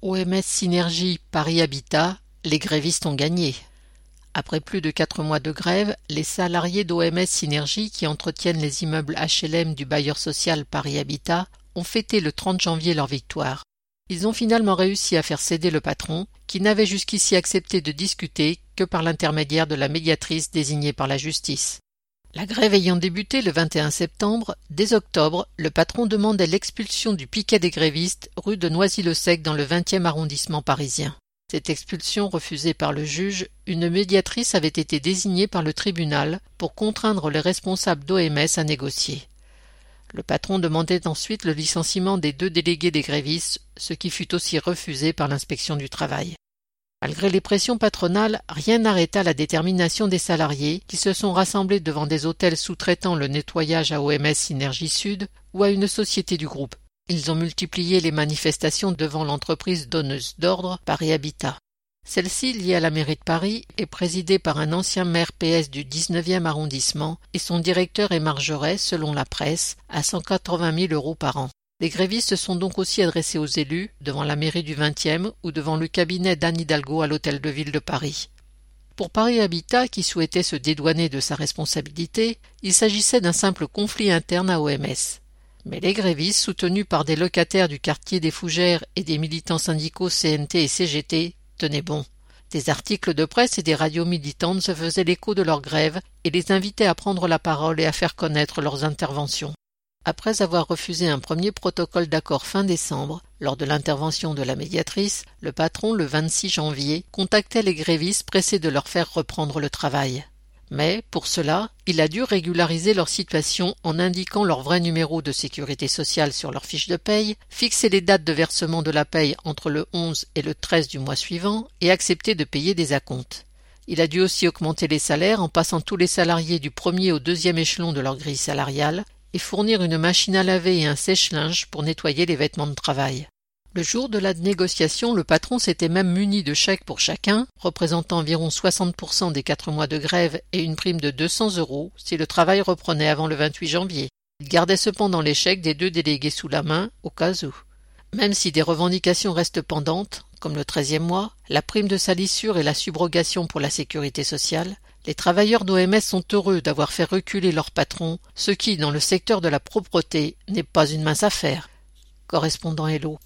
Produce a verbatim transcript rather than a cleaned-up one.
O M S Synergie Paris Habitat, les grévistes ont gagné. Après plus de quatre mois de grève, les salariés d'O M S Synergie qui entretiennent les immeubles H L M du bailleur social Paris Habitat ont fêté le trente janvier leur victoire. Ils ont finalement réussi à faire céder le patron, qui n'avait jusqu'ici accepté de discuter que par l'intermédiaire de la médiatrice désignée par la justice. La grève ayant débuté le vingt et un septembre, dès octobre, le patron demandait l'expulsion du piquet des grévistes rue de Noisy-le-Sec dans le vingtième arrondissement parisien. Cette expulsion refusée par le juge, une médiatrice avait été désignée par le tribunal pour contraindre les responsables d'O M S à négocier. Le patron demandait ensuite le licenciement des deux délégués des grévistes, ce qui fut aussi refusé par l'inspection du travail. Malgré les pressions patronales, rien n'arrêta la détermination des salariés qui se sont rassemblés devant des hôtels sous-traitant le nettoyage à O M S Synergie Sud ou à une société du groupe. Ils ont multiplié les manifestations devant l'entreprise donneuse d'ordre Paris Habitat. Celle-ci, liée à la mairie de Paris, est présidée par un ancien maire P S du dix-neuvième arrondissement et son directeur émargerait, selon la presse, à cent quatre-vingt mille euros par an. Les grévistes se sont donc aussi adressés aux élus, devant la mairie du vingtième ou devant le cabinet d'Anne Hidalgo à l'hôtel de ville de Paris. Pour Paris Habitat, qui souhaitait se dédouaner de sa responsabilité, il s'agissait d'un simple conflit interne à O M S. Mais les grévistes, soutenus par des locataires du quartier des Fougères et des militants syndicaux C N T et C G T, tenaient bon. Des articles de presse et des radios militantes se faisaient l'écho de leur grève et les invitaient à prendre la parole et à faire connaître leurs interventions. Après avoir refusé un premier protocole d'accord fin décembre, lors de l'intervention de la médiatrice, le patron, le vingt-six janvier, contactait les grévistes pressés de leur faire reprendre le travail. Mais, pour cela, il a dû régulariser leur situation en indiquant leur vrai numéro de sécurité sociale sur leur fiche de paye, fixer les dates de versement de la paye entre le onze et le treize du mois suivant et accepter de payer des acomptes. Il a dû aussi augmenter les salaires en passant tous les salariés du premier au deuxième échelon de leur grille salariale et fournir une machine à laver et un sèche-linge pour nettoyer les vêtements de travail. Le jour de la négociation, le patron s'était même muni de chèques pour chacun, représentant environ soixante pour cent des quatre mois de grève et une prime de deux cents euros si le travail reprenait avant le vingt-huit janvier. Il gardait cependant les chèques des deux délégués sous la main, au cas où. Même si des revendications restent pendantes, comme le treizième mois, la prime de salissure et la subrogation pour la sécurité sociale, les travailleurs d'O M S sont heureux d'avoir fait reculer leur patron, ce qui, dans le secteur de la propreté, n'est pas une mince affaire. Correspondant Hello.